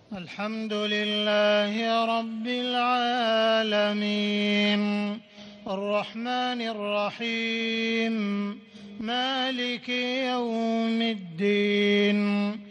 الحمد لله رب العالمين الرحمن الرحيم مالك يوم الدين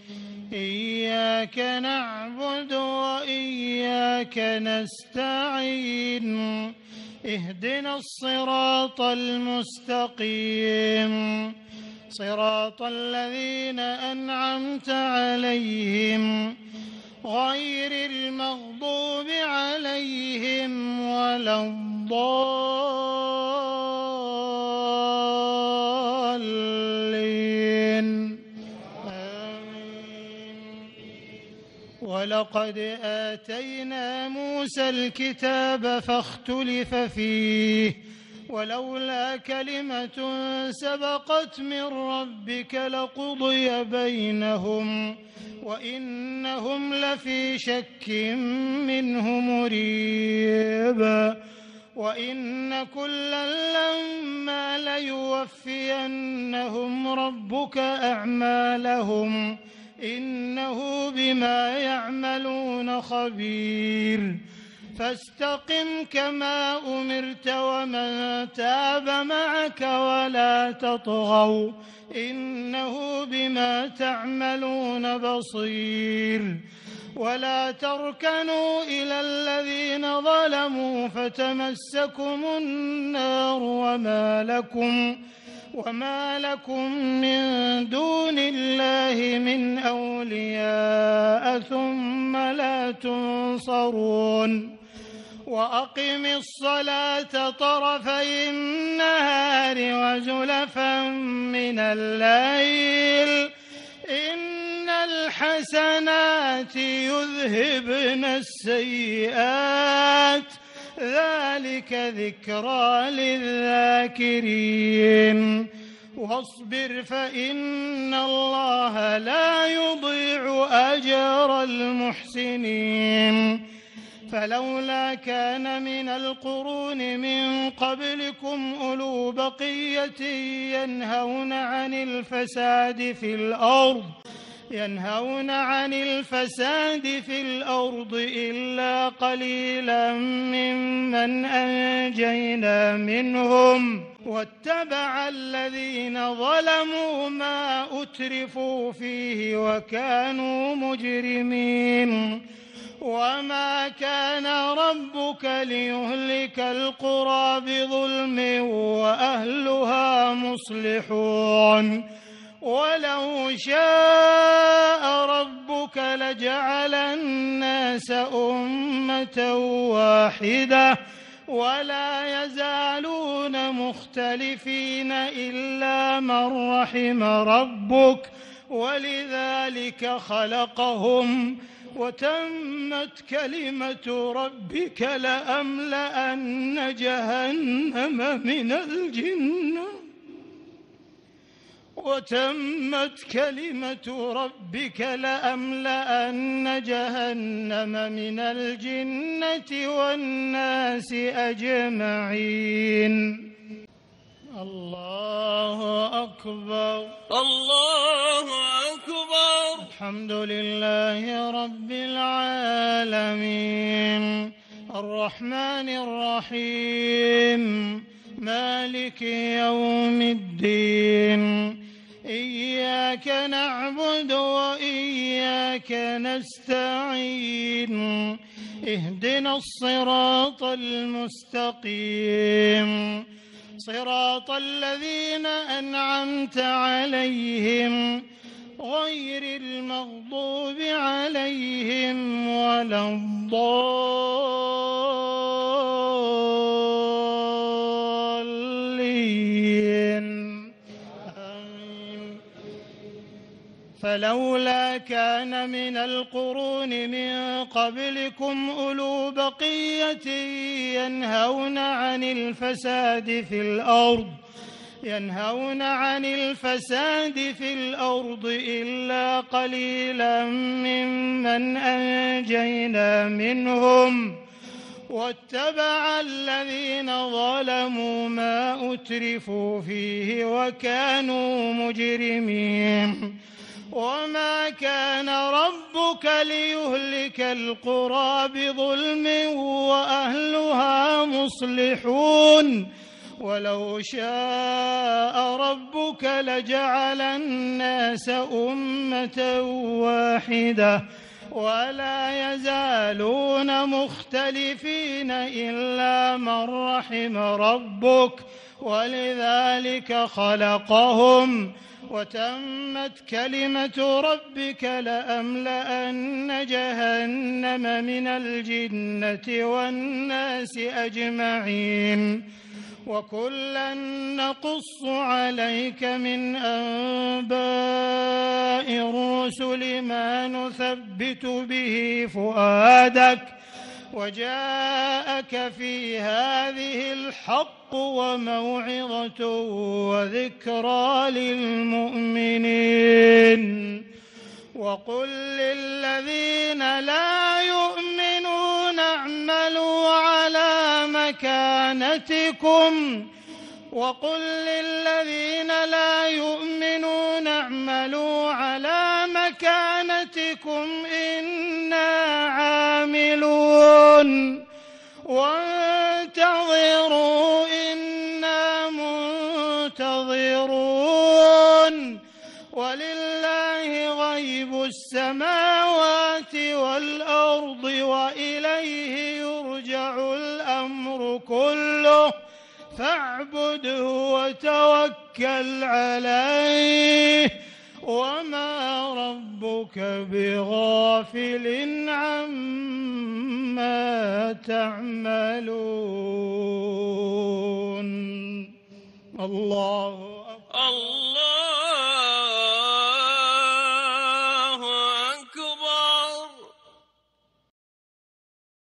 إياك نعبد وإياك نستعين اهدنا الصراط المستقيم صراط الذين أنعمت عليهم غير المغضوب عليهم ولا الضالين آمين. ولقد آتينا موسى الكتاب فاختلف فيه ولولا كلمة سبقت من ربك لقضي بينهم وإنهم لفي شك منه مريب وإن كلا لما ليوفينهم ربك أعمالهم إنه بما يعملون خبير فاستقم كما أمرت ومن تاب معك ولا تطغوا إنه بما تعملون بصير ولا تركنوا إلى الذين ظلموا فتمسكم النار وما لكم من دون الله من أولياء ثم لا تنصرون وأقم الصلاة طرفي النهار وزلفا من الليل إن الحسنات يذهبن السيئات ذلك ذكرى للذاكرين واصبر فإن الله لا يضيع أجر المحسنين فلولا كان من القرون من قبلكم أولو بقية ينهون عن الفساد في الأرض إلا قليلا ممن أنجينا منهم واتبع الذين ظلموا ما أترفوا فيه وكانوا مجرمين وما كان ربك ليهلك القرى بظلم وأهلها مصلحون ولو شاء ربك لجعل الناس أمة واحدة ولا يزالون مختلفين إلا من رحم ربك ولذلك خلقهم وتمت كلمة ربك لأملأن جهنم من الجنة والناس أجمعين الله أكبر الله أكبر الحمد لله رب العالمين الرحمن الرحيم مالك يوم الدين إياك نعبد وإياك نستعين اهدنا الصراط المستقيم صراط الذين أنعمت عليهم غير المغضوب عليهم ولا الضالين آمين. فلولا كان من القرون من قبلكم أولو بقية ينهون عن الفساد في الأرض إلا قليلا ممن أنجينا منهم واتبع الذين ظلموا ما أترفوا فيه وكانوا مجرمين وما كان ربك ليهلك القرى بظلم وأهلها مصلحون ولو شاء ربك لجعل الناس أمة واحدة ولا يزالون مختلفين إلا من رحم ربك ولذلك خلقهم وتمت كلمة ربك لأملأن جهنم من الجنة والناس أجمعين وكلا نقص عليك من أنباء الرسل ما نثبت به فؤادك وجاءك في هذه الحق وموعظة وذكرى للمؤمنين وقل للذين لا يؤمنون اعملوا على مكانتكم إنا عاملون وانتظروا إنا منتظرون ولله غيب السماوات والأرض وإليه يرجع الأمر كله فاعبده وتوكل عليه وما ربك بغافل عما تعملون الله أكبر.